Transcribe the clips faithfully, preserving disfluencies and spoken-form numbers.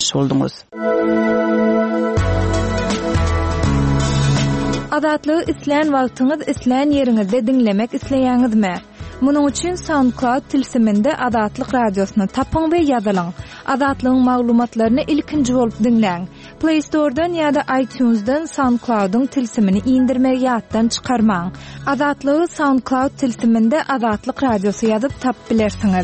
dinlemiş oldunuz. Azatlygy isleýän wagtyňyz isleýän ýeriňizde dinlemek isleýäňizmi? Munuň üçin SoundCloud tilsiminde Azatlyk radiosyny tapyň we ýazylaň. Azatlygyň maglumatlaryny ilkinji bolup dinläň. Play Store'dan ýa-da iTunes'dan SoundCloud'un tilsimini indirmegi ýatdan çykarmaň. Azatlygy SoundCloud tilsiminde Azatlyk radiosy ýazyp tap bilersiňiz.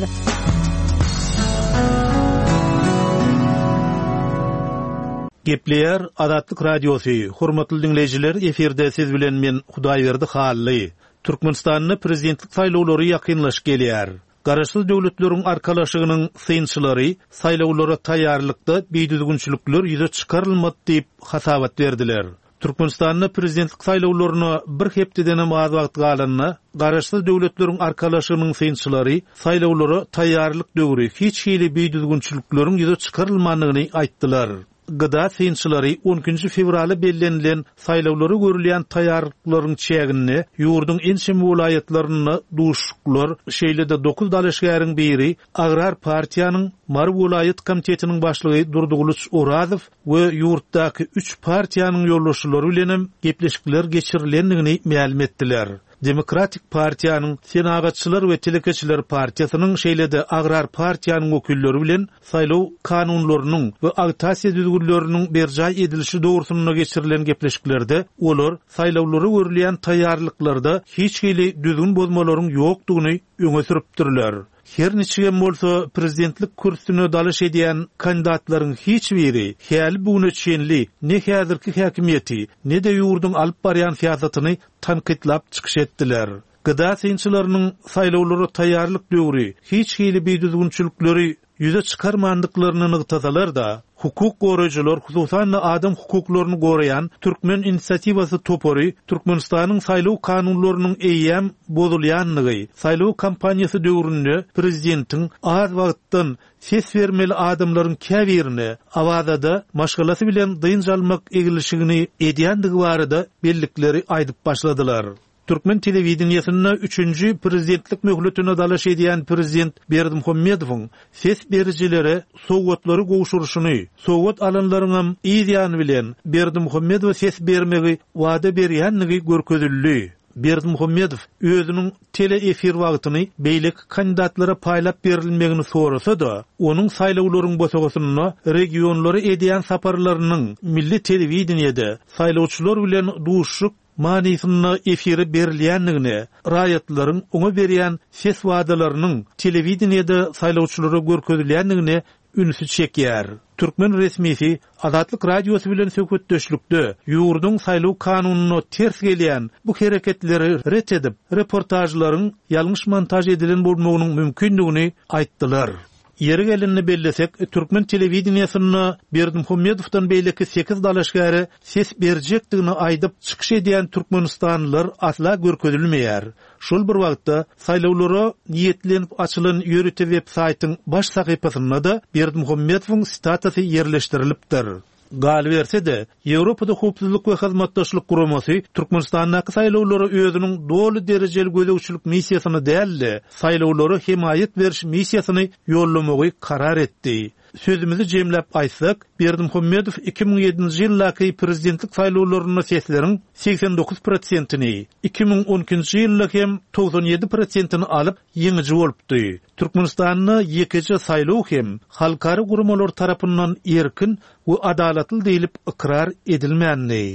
Gepleýär Azatlyk radiosy. Hormatly dinleýijiler, eferde siz bilen men Hudaýberdi Hally. Türkmenistanyň prezidentlik saýlawlary ýakynlaşyp gelýär. Garaşsyz döwletleriň arkalaşygynyň synçylary saýlawlara taýýarlykda beýdüzgünçilikler ýüze çykarylmady diýip hasabat berdiler. Türkmenistanyň prezidentlik saýlawlaryna bir hepdeden az wagt galanna garaşsyz döwletleriň arkalaşygynyň synçylary saýlawlara taýýarlyk döwri hiç hili beýdüzgünçilikleriň ýüze çykarylmagyny aýtdylar. Gıda synçylary onuncu fevraly bellenilen saýlawlary görülýän taýýarlyklaryň çägini ýurdun enşem welaýatlaryny duşuklar şeýlede dokuz dalaşgäriň biri Agrar partiýanyň Mar welaýat komitetiniň başlygy Durduguluç Orazow we ýurtdaky üç partiýanyň ýollaşylary bilen gepleşikler geçirilendigini ma'lum etdiler. Demokratik partiýanyň Senagatçylar we Telekeçiler partiýasynyň şeýlede Agrar partiýanyň wekilleri bilen saýlaw kanunlarynyň we agitasiýa düzgünleriniň berjay edilişi dogrusyna geçirilen gepleşiklerde olar saýlawlary görülýän taýýarlyklarda hiç hili düzgün bozmalaryň ýokdugyny öňe sürüpdirler. Her niçigem bolsa prezidentlik kursyna dalaş edýän kandidatlaryň hiç biri häli bugüne çenli ne häzirki häkimiýeti ne de ýurdun alyp barýan fiýasatyny tanqidlap çykyş etdiler. Gıda synçylarynyň saýlawlara taýýarlyk döwri hiç hili beýdüzgünçilikleri ýüze çykarmandyklaryny nygtasalar da hukuk goraýjylar hususan adam hukuklaryny goraýan Türkmen inisiatiwasy topory Türkmenistanyň saýlaw kanunlarynyň eýýäm bozulýanlygy, saýlaw kampaniýasy döwründe prezidentiň az wagtdan ses bermeli adamlaryň käbirini awazada maşgalasy bilen dynjalmak egilişigini edýändigi barada bellikleri aýdyp başladylar. Türkmen telewizionynyň üçünji prezidentlik möhletine dalaş edýän prezident Berdimuhammedowyň ses berijileri Sowgatlary gowşuryşyny, Sowgat alanlarynyň ýa-da bilen Berdimuhammedow ses bermegi wada berýänligi görkezildi. Berdimuhammedow özüniň tele efir wagtyny beýlek kandidatlara paýlap berilmegini sorasa da, onuň saýlawlaryň bosagysyna regionlary edýän saparlarynyň milli telewizionyada saýlawçylar bilen duşuk manisyny efiri berilýänligini, raýatlaryň oňa berýän ses wadalarynyň telewizionyada saýlawçylara görkezilýänligini ünsü çekýär. Türkmen resmisi Azatlyk radiosy bilen söhbetdeşlikde ýurdun saýlaw kanunyna ters gelýän bu hereketleri ret edip reportajlaryň ýalňyş montaj edilen bolmagynyň mümkinligini aýtdylar. Yeri gelinni bellesek, Türkmen telewizionysyna Berdimuhammedowdan beýleki sekiz dalaşgary ses berjekdigini aýdyp çykyş edýän türkmenistanlylar asla görkezilmeýär. Şol bir wagtda saýlawlara niýetlenip açylan ýörüte web saýtyň baş sahypasyna da Berdimuhammedowyň statusy ýerleşdirilipdir. Gal berse de Ýewropada howpsuzlyk we hyzmatdaşlyk guramasy Türkmenistanyň saýlawlary özüniň dolu derejeli gözegçilik missiýasyny däldi, saýlawlary himayet beriş missiýasyny ýollamagy karar etdi. Sözümüzi jemläp aýtsak, Berdimuhammedow iki ming ýedinji ýyllaky prezidentlik saýlawlaryna sesleriň seksen dokuz prosentini, iki ming on ikinji ýylda hem doksan ýedi prosentini alyp ýeňiji bolupdy. Türkmenistanyň ýekiji saýlaw hem halkary guramalar tarapyndan erkin we adalatly diýilip ikrar edilmänli.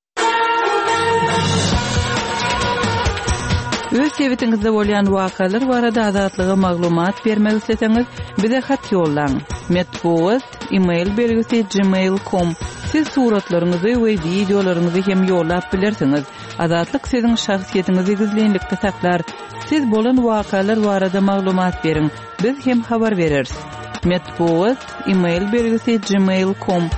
Öz sevitingizde bolýan wakalar barada azatlyga maglumat bermek isteseňiz, bize hat ýollaň. Metbuat email belgisi gmail dot com. Siz suratlaryňyzy we videolaryňyzy hem ýollap bilersiňiz. Azatlyk siziň şahsiýetiňizi gizlenlikde saklar. Siz bolan wakalar barada maglumat beriň. Biz hem habar bereriz. Metbuat email belgisi gmail dot com.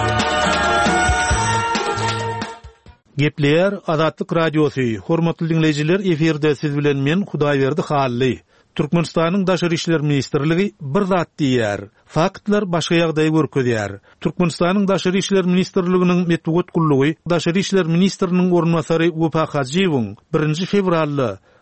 Gepleýär Azatlyk radiosy. Hormatly dinleýijiler, eferde siz bilen men Hudaýberdi Hally. Türkmenistanyň Daşary işler ministrligi bir zat diýär. Faktlar başga ýagdaý görkezýär. Türkmenistanyň Daşary işler ministrliginiň metbuat gullugy Daşary işler ministriniň ornmasary Wefa Hajiýewiň birinji fevralda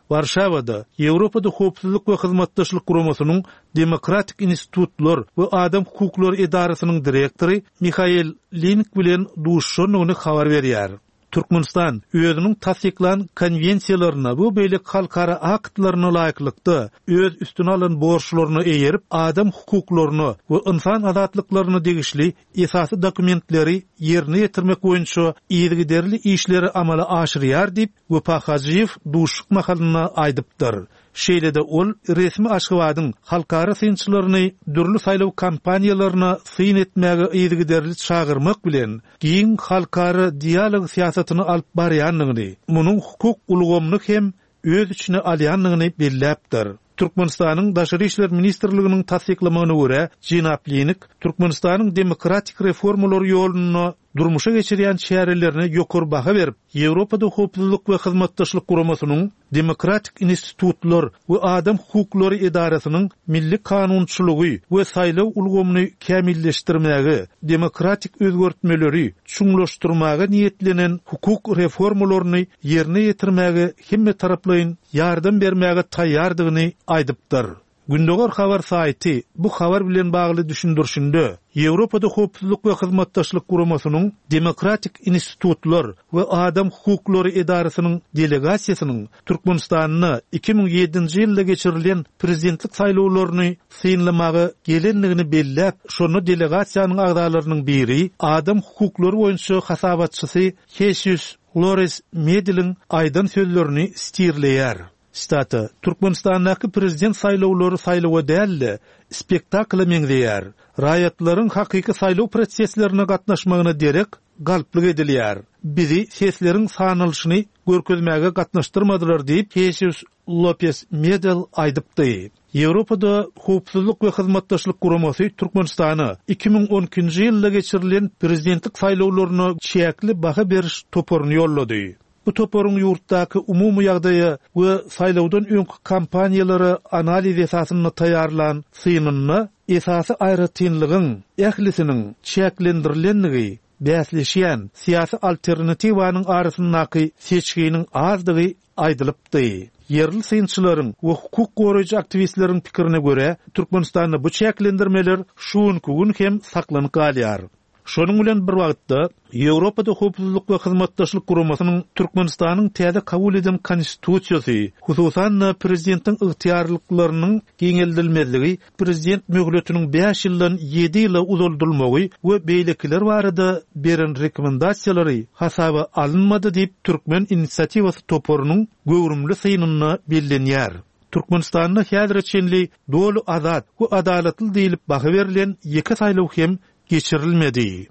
Warşawada Ýewropada Howpsuzlyk we Hyzmatdaşlyk Guramasynyň Demokratik Institutlar we Adam Hukuklary Idarasynyň direktory Mihail Link bilen duşşanyny habar berýär. Türkmenistan özünün tasdiklan konvensiýalaryna bu beýle halkara aktlaryna laýyklykda öz üstüne alan borçlaryny eýerip adam hukuklaryny we insan azatlyklaryny degişli esasy dokumentleri ýerine ýetirmek boýunça ýergiderli işleri amala aşyrýar diýip Wepa Hajiýew duşuk mahalyna aýdypdyr. Şeýlede ol resmi Aşgabatyň halkara synçylaryny dürli saýlaw kampaniýalaryna syn etmäge ýergiderli çağırmak bilen giň halkara dialog siýasatyny alyp barýanlygyny, munyň hukuk ulgamlyk hem öz içine alýanlygyny belläpdir. Türkmenistanyň Daşary işler ministrliginiň tasdiklamagyna görä, Jinap Linik Türkmenistanyň demokratik reformalary ýoluny durmuşa geçirýän şäherlerine ýokary baha berip, Ýewropada howpsuzlyk we hyzmatdaşlyk guramasynyň Demokratik Institutlar we Adam Hukuklary Idarasynyň milli kanunçylygy we saýlaw ulgamyny kämilleşdirmäge, demokratik özgörtmeleri çuňlaşdyrmaga niýetlenen hukuk reformalaryny ýerine ýetirmäge hemme taraplaryň ýardam bermäge taýýardygyny aýdypdyr. Gündogar habar saýty bu habar bilen bagly düşündürşinde Ýewropada howpsuzlyk we hyzmatdaşlyk guramasynyň Demokratik Institutlar we Adam Hukuklary Idarasynyň delegasiýasynyň Türkmenistanyny iki ming ýedinji ýylda geçirilen prezidentlik saýlawlaryny synlamagy gelenligini belläp, şonu delegasiýanyň agdalarynyň biri Adam hukuklary boýunça hasabatçysy Jesus Lores Medlin aýdan sözlerini stirleýär. Stata Türkmenistan'daki prezident saýlawlary saýlawa däl, spektakla meňzeýär. Raýatlaryň hakyky saýlaw proseslerine gatnaşmagyna derek galplyk edilýär. Bizi sesleriň sanalyşyny görkezmäge gatnaşdyrmadylar diýip Jesus Lopez Medel aýdypdy. Ýewropada howpsuzlyk we hyzmatdaşlyk guramasy Türkmenistany iki ming on ikinji ýylda geçirilen prezidentlik saýlawlaryna çäkli baha beriş toporuny ýollady. Bu toporun yurtdaki umumy ýagdaýy we saýlawdan öňki kampaniýalary analiz esasyna taýýarlan synyny esasy aýratynlygyň, ählisiniň çäklendirilendigi, bäsleşýän siýasy alternatiwanyň arasyndaky seçginiň azdygy aýdylypdy. Yerli synçylaryň we hukuk goraýjy aktivistleriň pikirine görä, Türkmenistanda bu çäklendirmeler şuňky gün hem saklanyp galýar. Şonuň bilen bir wagtda Ýewropada howpsuzlyk we hyzmatdaşlyk guramasynyň Türkmenistanyň täze kabul eden konstitusiýasy, hususan prezidentiň ygtyýarlyklarynyň geňeldilmezligi, prezident möhletiniň beş ýyldan ýedi ýyla uzuldyrylmagy we beýlekiler barada beren rekomendasiýalary hasaba alınmady diýip Türkmen inisiatiwasy toporunyň göwrümli synyny bellenýär. Türkmenistanyň häzirçenli dolu azat we adalatly diýilip baha berilen ýeke saýlaw hem geçirilmedi.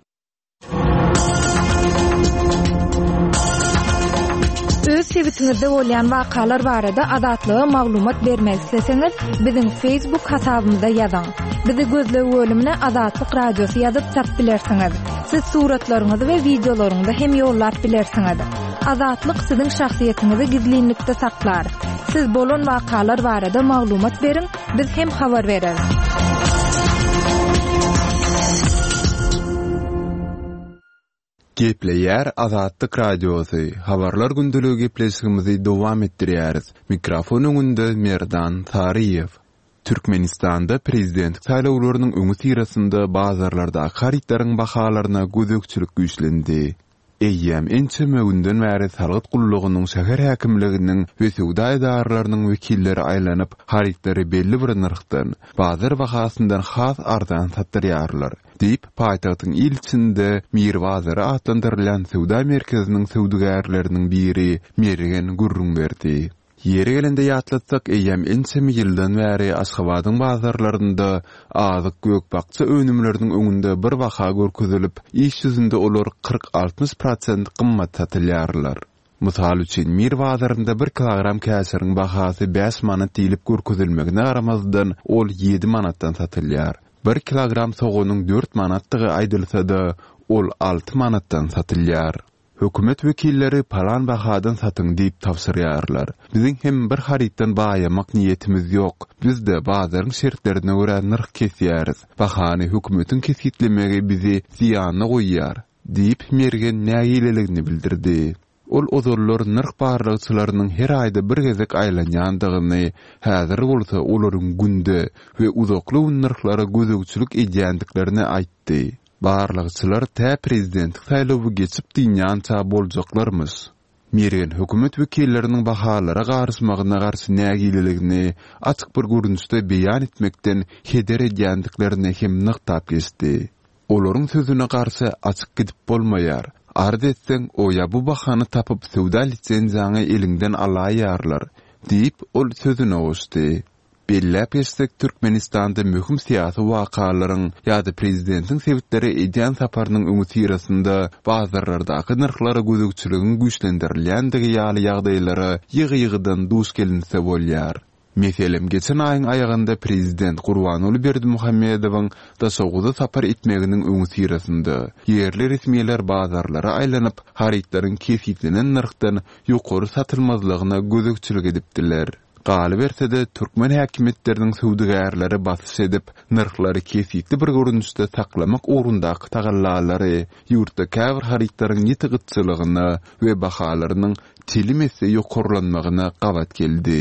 Öz sebitiňizde bolýan wakalar barada adatlyga maglumat bermek isteseňiz, biziň Facebook hasabymyza ýazyň. Bizi gözlegi bölümine Azatlyk Radiosu ýazyp tap bilersiňiz. Siz suratlaryňyzy we videolaryňyzy hem ýollap bilersiňiz. Azatlyk siziň şahsiýetiniňizi gizlinlikde saklar. Siz bolan wakalar barada maglumat beriň, biz hem habar bereriz. Gepleýär Azatlyk Radiosu. Habarlar gündeligi gepleşigimizi dowam etdirýäris. Mikrofon öňünde Merdan Tariýew. Türkmenistanda prezident saýlawlarynyň öňü sirasynda bazarlarda haritlaryň bahalaryna gözekçilik güýçlendi. Eýýäm ençeme günden bäri Salgyt Gullugynyň şäher häkimliginiň we sowda edaralarynyň wekilleri aýlanyp haritlary belli bir nyrkdan bazar bahasyndan has arzan satdyrýarlar diýip paýtagtyň ilçinde Mir bazary atlandyrylan sowda merkeziniň sowdagärleriniň biri Mergen Gurrun berdi. Ýere gelende ýatlatsak eýýäm ençemi ýyldan bäri Aşgabatyň bazarlarynda azyk gökbakça önümleriniň öňünde bir waka görkezilip, iş ýüzünde olar kırk altmış prosent gymmat satylýarlar. Mysal üçin Mir bazarynda bir kilogram käsiriň bahasy beş manat diýilip görkezilmegine garamazdan ol ýedi manatdan satylýar. bir kilogram soğunyň dört manatdygy aýdylsa-da ol alty manatdan satylýar. Hökümet wekilleri palan bahadan satyň diýip tapşyrýarlar. Biziň hem bir haritdan baýamak niýetimiz ýok. Biz de bazaryň şertlerine görä nyrk kesýäris. Bahany hökümetiň kesitlemegi bizi ziýanyna goýýar diýip Mergen näýileligini bildirdi. ol ozollar nırk barlygçylarynyň her aýda bir gezek aýlanýandygyny, häzir bolsa olaryň günde we uzakly nyrklary gözegçilik edýändiklerini aýtdy. Barlygçylar tä prezidentlik saýlawy geçip dünýänçä boljaklarmys. Merigen hökümet wekilleriniň bahalara garşymagyna garşy nägileligini açyk bir görünüşde beýan etmekden heder edýändiklerini hem nykdap geçdi. Olaryň sözüne garşy açyk gidip bolmaýar. Ardetsen o ya bu bahany tapyp sowda lisenziýaňy elinden alaýarlar diýip ol sözüne goşdy. Belläp etsek Türkmenistanda möhüm syýasy wakalaryň ýa-da prezidentiň sebitleri edýän saparynyň öňü tirasynda bazarlardaky nyrklary gözegçiligin güýçlendirilýändigi ýaly ýagdaýlary ýygy-ýygydan duş gelinse bolýar. Meselem geçen ayın ayağında Prezident Gurbanuly Berdimuhammedowyň da soğuda sapar etmeginiň öňü tirasynda yerli resmiýetler bazarlara aýlanyp haritlaryň kesitinen nyrkdan ýokary satylmazlygyna gözegçilik edipdiler. Galy bersede Türkmen häkimetleriniň sowdagärleri basys edip nyrklary kesitli bir görünüşde saklamak orundaky tagallalary ýurtda käbir haritlaryň ýetigyçylygyna we bahalarynyň tilimese ýokarlanmagyna gawat geldi.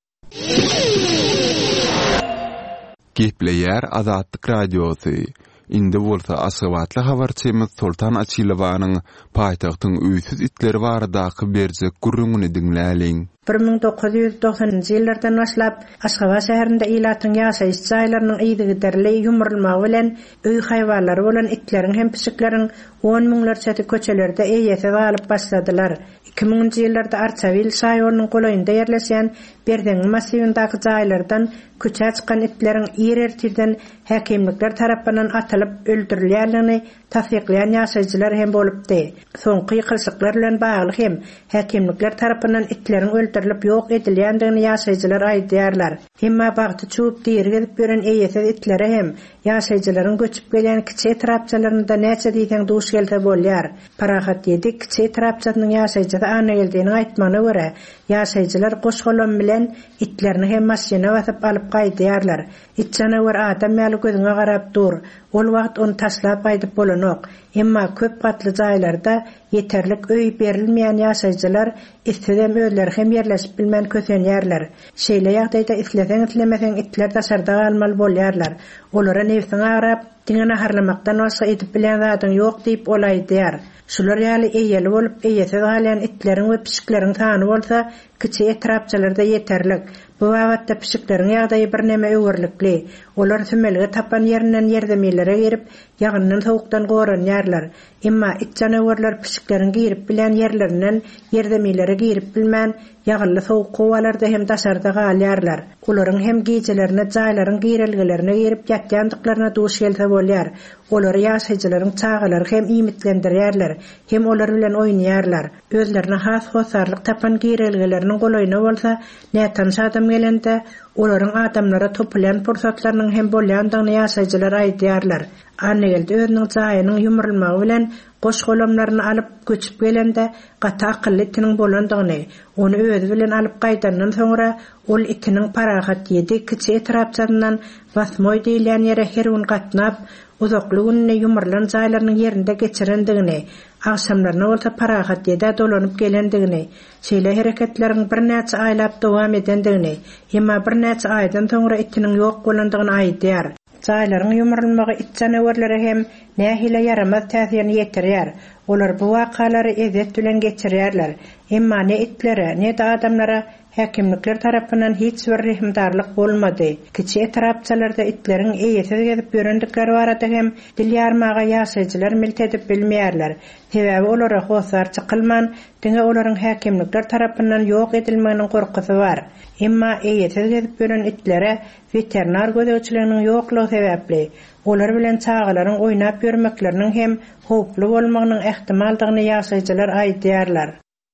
Gepleýär Azatlyk Radiosy. Indi bolsa aşgabatly habarçymyz Sultan Açylowanyň paýtagtyň öýsüz itleri baradaky berjek gurrungyny dinläliň. bir ming dokuz ýüz doksanjy ýyllardan başlap Aşgabat şäherinde ilatyň ýaşaýyş jaýlarynyň ýygydy derle ýumrulmagy bilen öý haýwanlary bolan itleriň hem pişikleriň on miňlerçe köçelerde eýese galyp başladylar. iki miňinji ýyllarda Arçavil şaýorunyň golaýynda ýerleşen Berdeň massywyndaky jaýlardan köçe çykan itleriň ýer-ýertirden häkimlikler tarapyndan atylyp öldürilýänligini tasdiklaýan ýaşaýjylar hem bolupdy. Soňky ýykylşyklar bilen bagly hem häkimlikler tarapyndan itleriň öldürilip ýok edilýändigini ýaşaýjylar aýdýarlar. Hemma bagty çup diýeri gelip gören eýese itleri hem ýaşaýjylaryň göçüp gelýän kiçi etrapçalarynda näçe diýsen duş gelse bolýar. Parahat ýedik kiçi etrapçasynyň ýaşaýjyda ana geldiğini aýtmana görä ýaşaýjylar goşgolan bilen itlerini hem maşyna basyp alyp gaýdýarlar. Itjana wer adam ýaly gözüňe garap dur. Ol wagt onu taşlap gaýdyp bolanok. Emma köp gatly jaýlarda ýeterlik öý berilmeýän ýaşaýjylar istedem özleri hem ýerleşip bilmän kösenýärler. Şeýle ýagdaýda isleseň islemeseň itler daşarda galmaly bolýarlar. Olara nefsiňe garap diňe harlamakdan başga edip bilen zadyň ýok diýip olaýdýar. Şular ýaly eýeli bolup eýese galýan itleriň we pişikleriň sany bolsa kiçi etrapçalarda ýeterlik. Bu wagtda pişikleriň ýagdaýy bir näme öwürlikli. Olar sümelge tapan ýerinden ýerdemilere girip ýagyndan sowukdan goranýarlar. Emma it janawarlar pişiklerini girip bilen ýerlerinden ýerdemilere girip bilmän ýagylly sowuk gowalarda hem daşarda galýarlar. Olaryň hem gijelerine jaýlaryň gireliglerine girip ýatýandyklaryna duş gelse bolýar. Olar ýaşaýjylaryň çagalary hem imitlendirýärler, hem olar bilen oýnýarlar. Özlerine has hosarlyk tapan gireligleriniň golaýyna bolsa, nätan adam gelende olaryň adamlara topulýan pursatlarynyň hem bolýandygyny ýaşaýjylar aýdýarlar. Anne geldi özüniň jaýynyň ýumrulmagy bilen goş golamlaryny alyp göçüp gelende gata akylly itiniň bolandygyny, onu özü bilen alyp gaýdandan soňra ol itiniň parahat ýedi kiçi etrapçandan basmoý diýilýän ýere her gün gatnap uzakly gününe ýumrulan jaýlarynyň ýerinde geçirendigini, akşamlaryna bolsa parahat ýede dolanyp gelendigini, şeýle hereketleriň bir näçe aýlap dowam edendigini, emma bir näçe aýdan soňra itiniň ýok bolandygyny aýdýar. Jaýlaryň ýumrulmagy it janawarlara hem nähile yaramaz täsirini ýetirýär. Olar bu wakalary ezet bilen geçirýärler. Emma ne itlere, ne de adamlara häkimlikler tarapyndan hiç bir rehimdarlyk bolmady. Kiçi etrapçalarda itleriň eýesiz gezip görendikleri barada hem dil ýarmaga ýaşaýjylar milt edip bilmeýärler. Sebäbi olara hosar çykylman, diňe olaryň häkimlikler tarapyndan ýok edilmeginiň gorkusy bar. Emma eýesiz gezip gören itlere veterinar gözegçiliginiň ýoklugy sebäpli olar bilen çagalaryň oýnap ýörmekleriniň hem howply bolmagynyň ähtimaldygyny ýaşaýjylar aýdýarlar.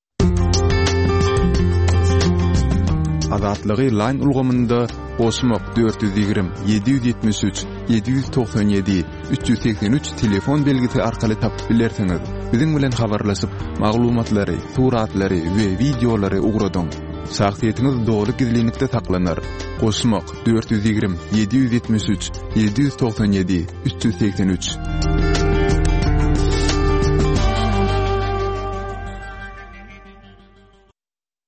Azatlygy line ulgamynda Osmok dört yüz ýigrim yedi yüz ýetmiş üç yedi yüz toksan ýedi üç yüz seksen üç telefon belgisi arkaly tapyp bilersiňiz. Biziň bilen habarlaşyp maglumatlary, suratlary we videolary ugradyň. Şahsiýetiniz dogry gizlilikde saklanır. Osmok dört yüz ýigrim yedi yüz ýetmiş üç yedi yüz toksan ýedi üç yüz seksen üç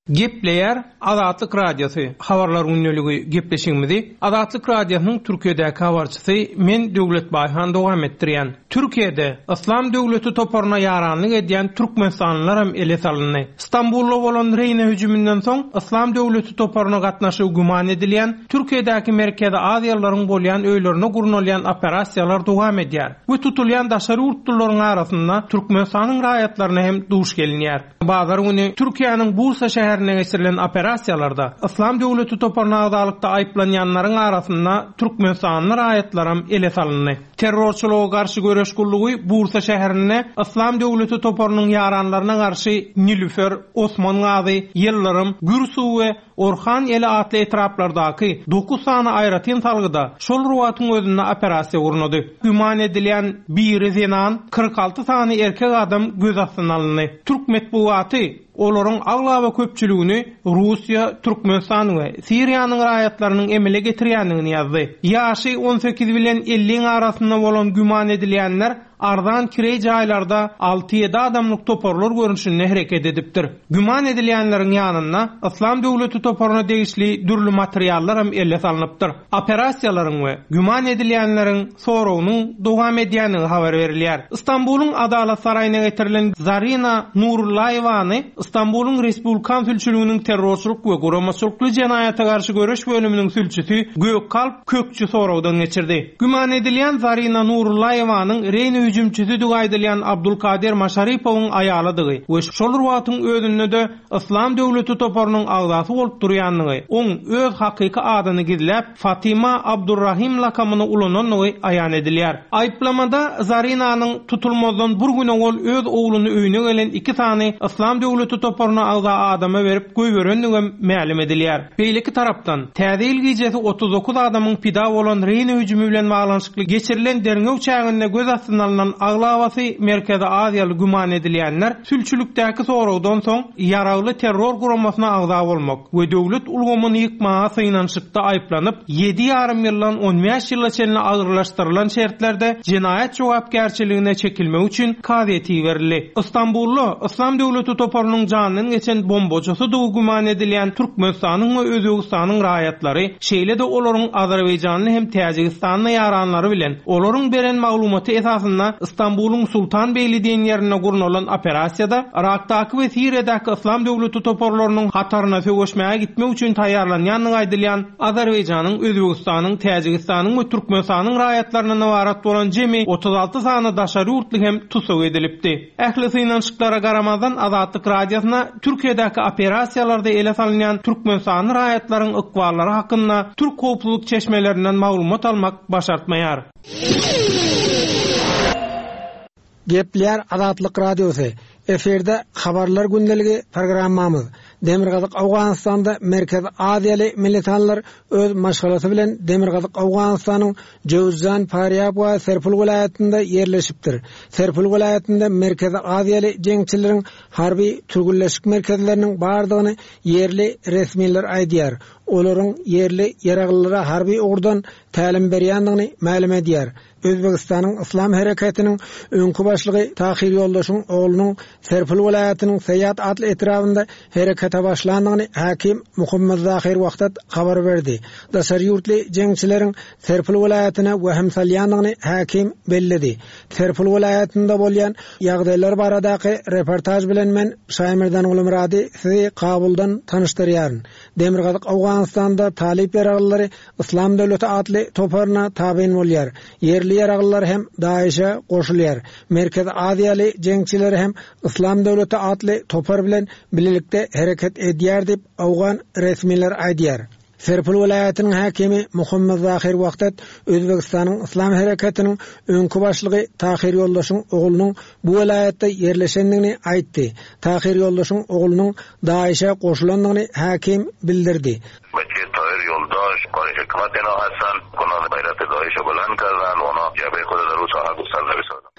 Gepleyer Azatlyk Radiosu habarlar günneligi gepleşigimizi Azatlyk Radiosynyň Türkiýedäki habarçysy men Döwlet Baýhan dowam etdirýän. Türkiýede İslam döwleti toparına yaranlyk edýän türkmenstanlylar hem ele salyndy. İstanbulda bolan Reyne hüjümünden soň İslam döwleti toparına gatnaşyp guman edilýän Türkiýedäki Merkezi Aziýalylaryň bolýan öýlerine gurnalýan operasiýalar dowam edýär. Bu tutulýan daşary urtlaryň arasynda Türkmenstanyň raýatlaryna hem duş gelinýär. Bazar güni Türkiýanyň Bursa şäherine geçirilen operasiýalarda İslam döwleti toparına agdalykda aýplanýanlaryň arasynda Türkmenstanyň raýatlary ele salyndy. Terrorçylyga garşy göreşgullygy Bursa şäherine İslam döwleti toparnyň ýaranlaryna garşy Nilüfer, Osman Gazy, Ýyllarym, Gürsuw we Orhan ele atly etraplardaky dokuz sany aýratyn salgyda şol ruwatyň özünde operasiýa gurnudy. Güman edilýän bir zenan kırk altı sany erkek adam göz astyna alındy. Türk medeniýeti olaryň aglawa köpçüligini Russiýa, Türkmenistan we Siriýanyň raýatlarynyň emele getirýändigini ýazdy. Ýaşy on sekiz bilen elli arasynda bolan güman edilýänler ardan kirey jaýlarda altı ýedi adamlyk toparlar görünüşinde hereket edipdir. Güman edilýänleriň ýanyna İslam döwleti toparyna degişli dürli materiallar hem elle salynıpdyr. Operasiýalaryň we güman edilýänleriň sorawynyň dowam edýänligi habar berilýär. İstanbulyň Adalet saraýyna getirilen Zarina Nurullayevany İstanbulyň Respublikan sülçüliginiň terrorçylyk we guramaçylykly jenaýata garşy göreş bölüminiň sülçüsi Gökkalp Kökçü sorawdan geçirdi. Güman edilýän Zarina Nurullayevanyň Reyne hüjümçisi diýilýän Abdulkadir Maşaripowyň aýalydygy we şol ruwatyň özünde de İslam döwleti toparynyň agdasy bolup durýanlygy, oň öz hakyky adyny gizläp Fatima Abdurrahim lakamyny ulananyny aýan edilýär. Aýplamada Zarinanyň tutulmazdan bir gün ol öz ogluny öýüne gelen iki sany İslam döwleti toparyna agda adama berip goýberendigi ma'lum edilýär. Beýleki tarapdan täze ilgijesi otuz dokuz adamyň pida bolan Reyne hüjümi bilen baglanşykly geçirilen derňew çäginde göz astyna aglawasy Merkezi Aziýaly güman edilýänler sülçülükdäki sorawdan soň ýaragly terror guramasyna agda bolmak we döwlet ulgamyny ýykmaga synaşykda aýplanyp ýedi ýarym ýyldan on beş ýyla çenli agyrlaşdyrylan şertlerde jinayet jogapkärçiligine çekilmek üçin kazety berildi. İstanbullu İslam döwleti toparynyň janyny geçen bombajysy da güman edilýän Türkmenistanyň we Özbegistanyň raýatlary şeýle de olaryň Azerbaýjanyň hem Täjikistanyň ýaranlary bilen olaryň beren maglumaty esasynda İstanbul'un Sultanbeyli diyen yerine gurnulan operasiyada Irak'taki ve Siriýadaki İslam döwleti toparlarynyň hatarına söwüşmäge gitmek üçin taýýarlanýanyny aýdylýan Azerbaýjanyň, Özbegistanyň, Täjikistanyň we Türkmenistanyň raýatlaryna nawarat bolan jemi otuz altı sany daşary urtly hem tutsak edilipdi. Ähli synanşyklara garamazdan Azatlyk Radiosyna Türkiýedäki operasiýalarda ele salynýan Türkmenistanyň raýatlarynyň ykballary hakynda Türk howpsuzlyk çeşmelerinden maglumat almak başartmaýar. Gepler Azatlyk Radiosu. Eferde habarlar gündəligi programmamız. Demirgazyk Awganistanda Merkezi Aziýaly militanlar öz maşgalasy bilen Demirgazyk Awganistanyň Jowzjan Faryab we Serpul vilayatynda yerleşipdir. Serpul vilayatynda Merkezi Aziýaly jeňçileriň harby türgülleşik merkezleriniň bardygyny yerli resmiler aýdýar. Olaryň yerli ýaraglylara harby ogurdan tälim berýändigini ma'lum edýär. Özbegistanyň İslam harekatiniň öňkü başlygy Tahir Ýoldaşyň oglunyň Serpul vilayatynyň Seýat adly etrafynda harekata başlandygyny hakim Muhammed Zahir wagtat habar berdi. Daşary ýurtly jeňçileriň Serpul vilayatyna waham salýandygyny hakim bellidi. Serpul vilayatynda bolýan ýagdaýlar baradaky reportaj bilen men Şaýmyrdan Ulumrady sizi Kabuldan tanıştyrýaryn. Demirgazyk Awganistanda talip ýaraglary İslam döwleti adly toparyna tabiň bolýar. Yerli ýaraglylar hem Daişe goşulýar. Merkezi Aziýaly jeňçileri hem İslam döwleti adly topar bilen bilelikde hereket edýär dip Awgan resmiler aýdýar. Serpul vilayatynyň hakimi Muhammed Zahir wagtat Özbegistanyň İslam harekatiniň öňkü başlygy Tahir Ýoldaşyň oglunyň bu vilayatda yerleşendigini aýtdy. Tahir Ýoldaşyň oglunyň Daişe goşulandygyny hakim bildirdi. Tahir Yoldaş, Qari Hikmetine Hasan, Kunan Bayratı Daişe bulan kazan, ona Jabe Kudaru Saha Gusal Nabi Sallallahu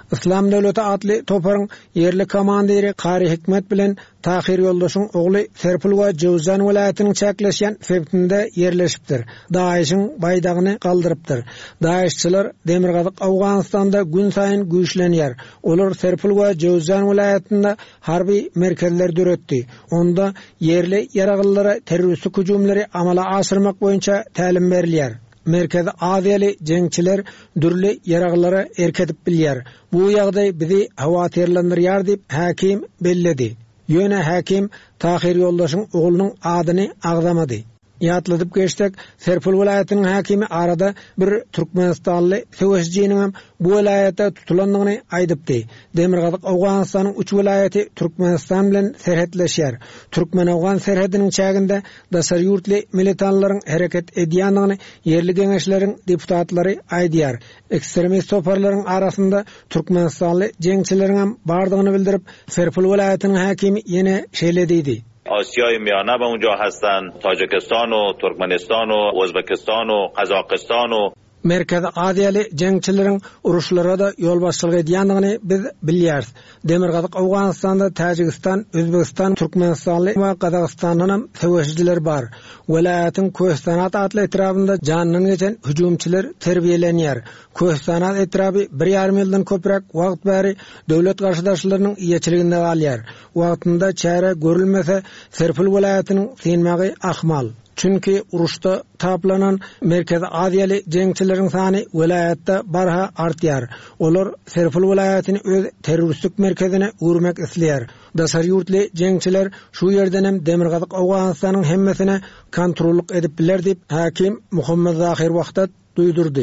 İslam Döwleti adly toparyň yerli komandiri Qari Hikmet bilen Tahir Yoldaşyň ogly Serpil we Jowzan welaýatynyň çäkleşýän sebitinde yerleşipdir. Daişiň baydagyny galdyrypdyr. Daişçiler Demirgazyk Awganystanda gün saýyn güýçlenýär. Olar Serpil we Jowzan welaýatynda harby merkezler döretdi. Onda yerli yaragyllara terroristlik hüjumlary amala aşyrmak boýunça tälim berilýär. Merkezi Aziýaly jeňçiler dürli yaraglara erketip bilýär. Bu ýagdaý bizi hawatyrlandyrýar diýip hakim belledi. Ýöne hakim Tahir Yoldaşyň oglunyň adyny agdamady. Ýatladyp geçdik, Serpil welaýatynyň hakimi arada bir Türkmenistanly söwesjiniň hem bu welaýatda tutulandygyny aýdypdy. Demirgazyk Awganystanyň üç welaýaty Türkmenistan bilen serhetleşýär. Türkmen-Awgan serhediniň çäginde daşary ýurtly militanlaryň hereket edýändigini yerli geňeşleriň deputatlary aýdýar. Ekstremist toparlaryň arasynda Türkmenistanly jeňçileriň hem bardygyny bildirip, Serpil welaýatynyň hakimi ýene şeýlediydi. آسیای میانه به اونجا هستن، تاجیکستان و ترکمنستان و ازبکستان و قزاقستان و Merkezi Aziýaly jeňçileriň uruşlara da ýol başçylyk edýändigini biz bilýäris. Demirgazyk Awganystanda Tajikistan, Özbekistan, Türkmenistanly we Qazaqstandan hem söwesjiler bar. Welaýatyň Köhsanat adly etrafynda janyny geçen hüjumçylar terbiýelenýär. Köhsanat etrafy bir ýarym ýyldan köprek wagt bäri döwlet garşydaşlarynyň ýeçiliginde galýar. Wagtynda çäre görülmese Serpil welaýatynyň senmägi ahmal. Çünki uruşda taplanan Merkezi Aziýaly jeňçileriň sany welaýatda barha artýar. Olar Serpil welaýatyny öz terroristlik merkezine urmak isleýär. Daşary ýurtly jeňçiler şu ýerden hem Demirgazyk Awganystanyň hemmesine kontrollyk edip biler diýip hakim Muhammed Zahir wagtda duýdurdy.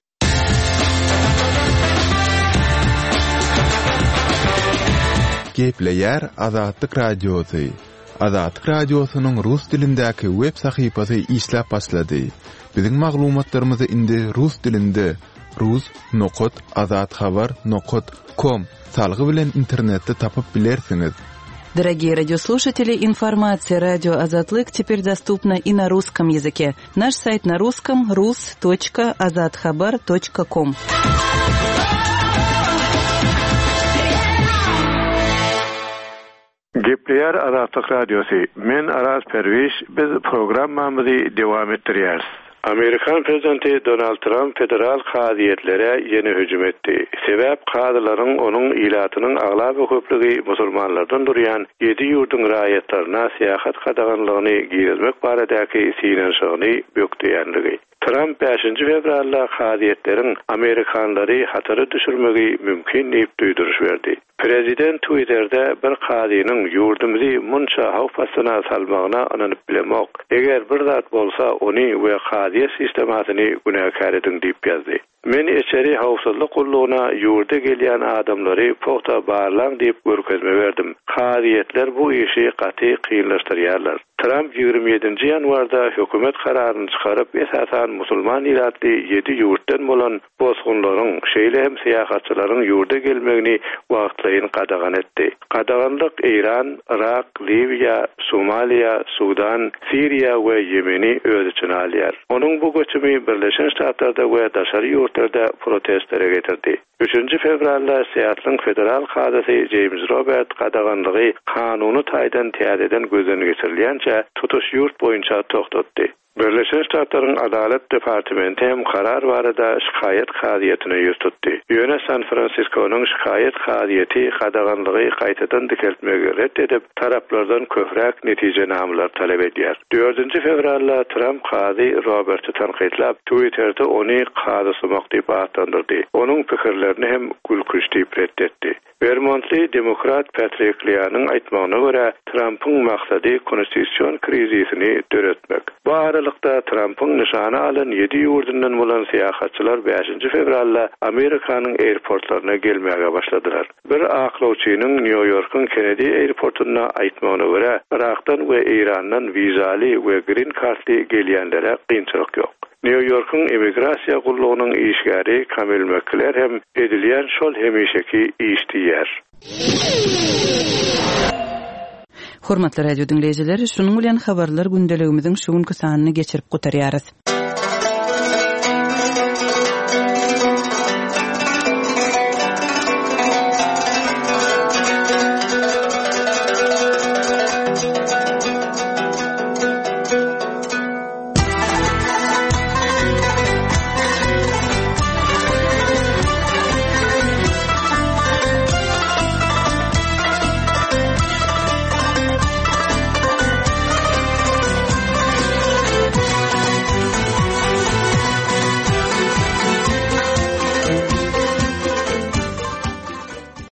Gepleýär Azatlyk Radiosy. Azatlyk Radiosynyň rus dilindäki web sahypasy işläp başlady. Biziň maglumatlarymyzy indi rus dilinde rus nokot azatxabar nokot com salgy bilen internetde tapyp bilersiňiz. Дорогие радиослушатели, информация «Радио Азатлык» теперь доступна и на русском языке. Наш сайт на русском рус точка азатхабар точка ком. Gepleýär Azatlyk Radiosy. Men Aras Perwiş, biz programmamyzy dowam etdirýäris. Amerikan prezidenti Donald Trump federal haziyetlere yeni hücum etdi. Sebäp kadylaryň onuň ilatynyň aglap köplügi musulmanlardan durýan yedi ýurdun raýatlaryna syýahat kadaganlygyny giýizmek baradäki sinenşigyny bökdiýändigi. Trump beşinji fevralda haziyetleriň Amerikanlary hatary düşürmegi mümkin diýip duýduruş berdi. Prezident Twitter'de bir kadynyň ýurdumyzy munça hawpasyna salmagyna ananyp bilemok. Eger bir zat bolsa ony we kadiýe sistematyny günäkär edin diýip ýazdy. Men eçeri hawpsuzlyk gullugyna ýurda gelýän adamlary pogta barlaň diýip görkezme berdim. Kadiýetler bu işi gaty kynlaşdyrýarlar. Trump ýigirmi ýedinji ýanwarda hökümet kararyny çykaryp esasan musulman ilatly yedi ýurtdan bolan bozgunlaryň şeýle hem syýahatçylaryň ýurda gelmegini wagtlaýyn qadagan etdi. Qadaganlyk Iran, Irak, Libiya, Somaliya, Sudan, Siriya we Yemeni öz içine alýar. Onuň bu göçümi Birleşen Ştatlarda we daşary ýurtlarda protestlere getirdi. üçinji fevralda Seatlyň federal hadysy James Robert qadaganlygy kanuny taýdan täze eden gözden geçirilýänçe tutuş ýurt boýunça toktatdy. Birleşen Ştatlaryň Adalet Departamenti hem karar barada şikayet kadiýetine ýürtdi. Ýöne San Francisco'nyň şikayet kadiýeti qadaganlygy gaýtadan dikeltmegi reddedip taraplardan köpräk netijenamlar talep edýär. dördünji fevralda Trump kady Robert'y tanqidlap Twitter'de ony kady sumak diýip atandyrdy. Onuň pikirlerini hem gülküç diýip reddetdi. Vermontly demokrat Patrick Leahy'nyň aýtmagyna görä Trump'yň maksady konstitusiýon krizisini döretmek. Bu aralykda Trump'yň nişana alan yedi ýurdundan bolan syýahatçylar beşinji fevralda Amerikanyň airportlaryna gelmäge başladylar. Bir aklawçynyň New York'yň Kennedy airportuna aýtmagyna görä Irakdan we Irandan wizaly we green cardly gelýänlere kynçylyk ýok. New York'un immigrasiya gullugynyň işgäri Kamil Mekler hem edilýän şol hemişeki iş diýär. Hormatly radio dinleýijiler, şunuň bilen habarlar gündeligimiziň şu günkü sanyny geçirip gutarýarys.